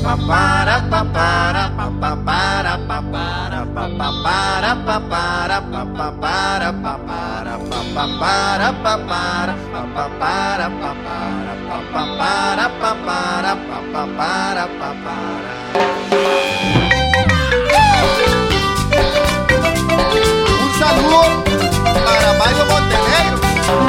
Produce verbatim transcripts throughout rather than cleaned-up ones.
para pa para pa pa para pa para pa pa para pa para pa pa para pa para pa pa para pa para pa pa para pa para pa pa para pa para pa pa para pa para. Un saludo para Mario Montenegro.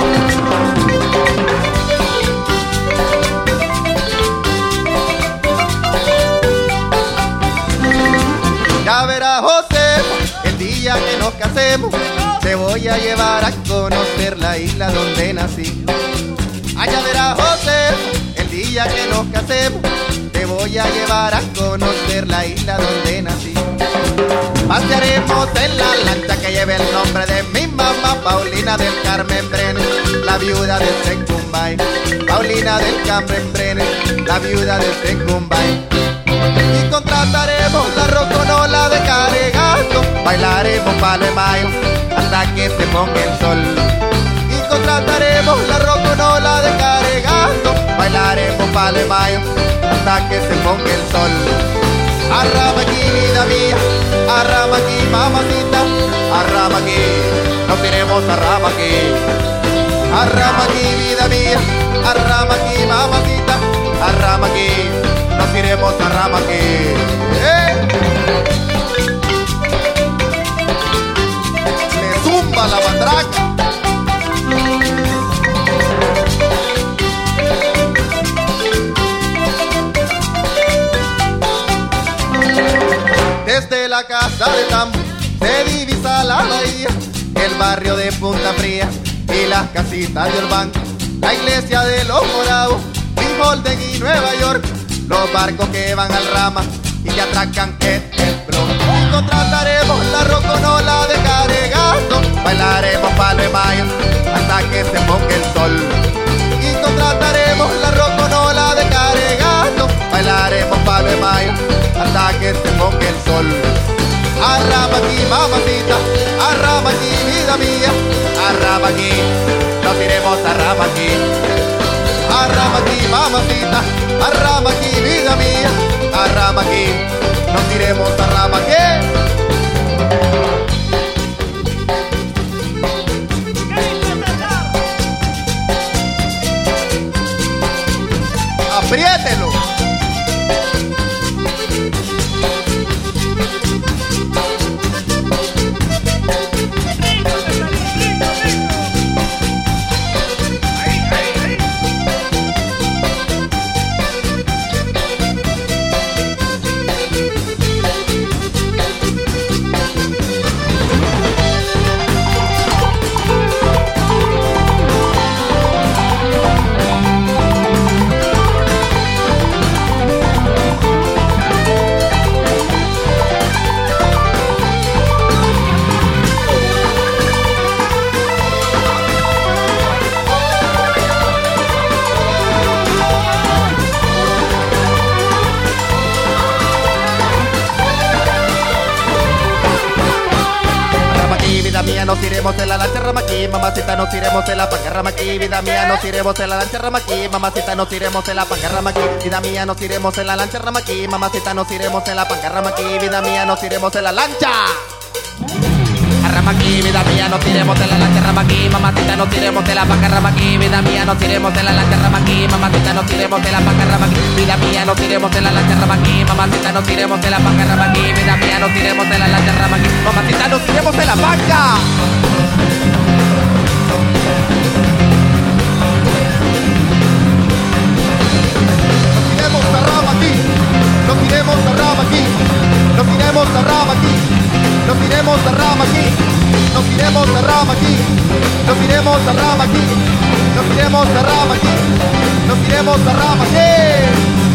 Ya verás, José, el día que nos casemos, te voy a llevar a conocer la isla donde nací. Allá verás, José, el día que nos casemos, te voy a llevar a conocer la isla donde nací. Pasearemos en la lancha que lleva el nombre de mi mamá, Paulina del Carmen Brenes, la viuda de Secumbay. Paulina del Carmen Brenes, la viuda de Secumbay. Y contrataremos la roconola de Caregato, bailaremos palo de mayo hasta que se ponga el sol. Y contrataremos la roconola de Caregato, bailaremos palo de mayo hasta que se ponga el sol. Arrama aquí, vida mía, arrama aquí, mamacita, arrama aquí, nos iremos a rama aquí. Arrama aquí, vida mía, arrama aquí, mamacita, arrama aquí, nos iremos a rama aquí. ¡Eh! Le zumba la matraca. Desde la casa de Tambo se divisa la bahía, el barrio de Punta Fría y las casitas de Urbán, la iglesia de los Morados, Wimbledon y Nueva York, los barcos que van al Rama y que atracan en el Bronx. Y contrataremos la roconola de Caregato, bailaremos palo de mayo hasta que se ponga el sol. Y contrataremos la roconola de Caregato, bailaremos palo de mayo hasta que se ponga el sol. Arrama aquí, mamacita, arrama aquí, vida mía, arrama aquí, nos iremos a rama aquí. Arrama aquí, mamacita, arrama aquí, vida mía, arrama aquí, nos iremos a rama aquí. Apriételo. Nos iremos en la lancha rama aquí, mamacita, nos iremos en la panga rama aquí, vida mía, nos iremos en la lancha rama aquí, mamacita, nos iremos en la panga rama aquí, vida mía, nos iremos en la lancha rama aquí, mamacita, nos iremos en la panga rama aquí, vida mía, nos iremos en la lancha. Rama aquí, vida mía, nos iremos en la lancha rama aquí, mamacita, nos iremos en la panga rama aquí, vida mía, nos iremos en la lancha rama aquí, mamacita, nos iremos en la panga rama aquí, vida mía, nos iremos en la lancha rama aquí, mamacita, nos iremos en la panga rama aquí, vida mía, nos iremos en la lancha rama aquí, mamacita, nos iremos en la panga. Nos iremos a rama aquí, nos iremos a rama aquí, nos iremos a rama aquí, nos iremos a rama aquí, nos iremos a rama aquí, nos iremos a rama aquí, nos iremos a rama aquí, nos iremos a rama aquí.